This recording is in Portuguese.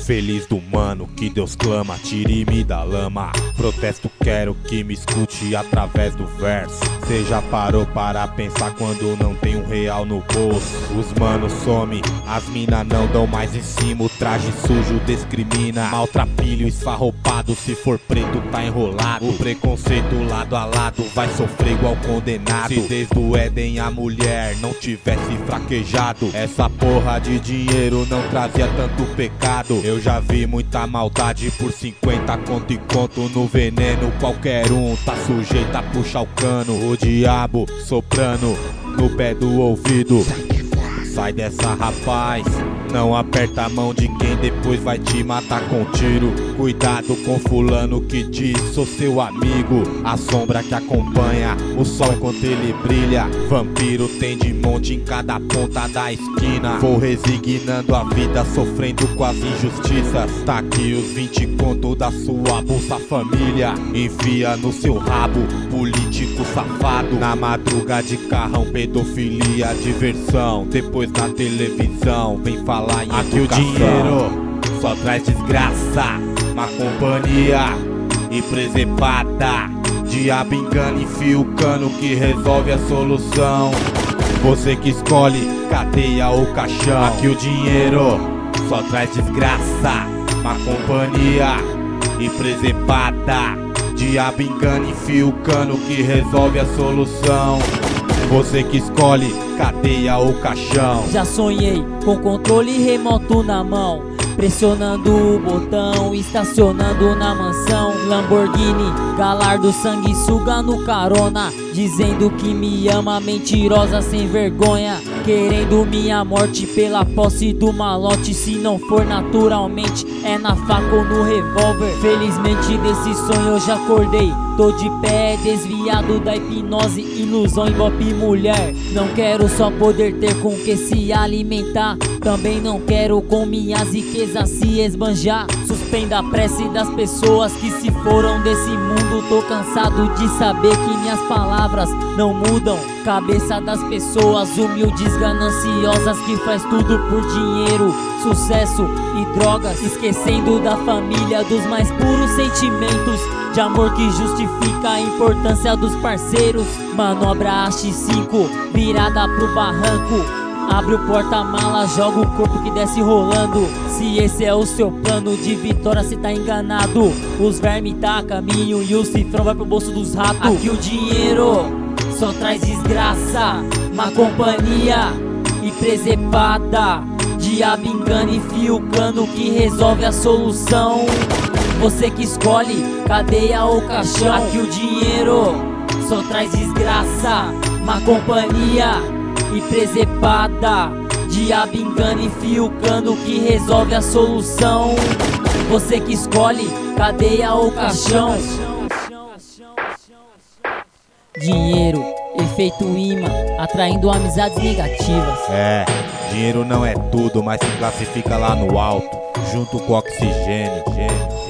feliz do mano que Deus clama, tire-me da lama. Protesto, quero que me escute através do verso. Cê já parou para pensar quando não tem um real no bolso? Os manos some, as mina não dão mais em cima. O traje sujo discrimina, maltrapilho esfarropado, se for preto tá enrolado. O preconceito lado a lado vai sofrer igual condenado. Se desde o Éden a mulher não tivesse fraquejado, essa porra de dinheiro não trazia tanto pecado. Eu já vi muita maldade por 50 conto e conto no veneno. Qualquer um tá sujeito a puxar o cano. O diabo soprando no pé do ouvido. Sai dessa, rapaz, não aperta a mão de quem depois vai te matar com tiro. Cuidado com fulano que diz sou seu amigo. A sombra que acompanha o sol enquanto ele brilha. Vampiro tem de monte em cada ponta da esquina. Vou resignando a vida, sofrendo com as injustiças. Tá aqui os 20 conto da sua Bolsa Família. Enfia no seu rabo, político safado. Na madruga de carrão, pedofilia, diversão. Depois na televisão vem falar em aqui educação. O dinheiro só traz desgraça, má companhia e presepada. Diabo engana, enfia o cano que resolve a solução. Você que escolhe cadeia ou caixão. Aqui o dinheiro só traz desgraça, má companhia e presepada. Diabo engana, enfia o cano que resolve a solução. Você que escolhe cadeia ou caixão. Já sonhei com controle remoto na mão, pressionando o botão, estacionando na mansão. Lamborghini, galardo, sanguessuga no carona, dizendo que me ama, mentirosa sem vergonha. Querendo minha morte pela posse do malote. Se não for naturalmente, é na faca ou no revólver. Felizmente desse sonho eu já acordei. Tô de pé, desviado da hipnose, ilusão, ibope mulher. Não quero só poder ter com que se alimentar, também não quero com minhas riquezas se esbanjar. Suspenda a prece das pessoas que se foram desse mundo. Tô cansado de saber que minhas palavras não mudam. Cabeça das pessoas humildes, gananciosas, que faz tudo por dinheiro, sucesso e drogas, esquecendo da família, dos mais puros sentimentos de amor que justifica a importância dos parceiros. Manobra a X5, virada pro barranco. Abre o porta-mala, joga o corpo que desce rolando. Se esse é o seu plano de vitória, cê tá enganado. Os vermes tá a caminho e o cifrão vai pro bolso dos ratos. Aqui o dinheiro só traz desgraça, má companhia e presepada. Diabo engana, enfia o cano que resolve a solução. Você que escolhe cadeia ou caixão. Aqui o dinheiro só traz desgraça, má companhia e presepada. Diabo engana, enfia o cano que resolve a solução. Você que escolhe cadeia ou caixão. Dinheiro, efeito imã, atraindo amizades negativas. Dinheiro não é tudo, mas se classifica lá no alto, junto com oxigênio.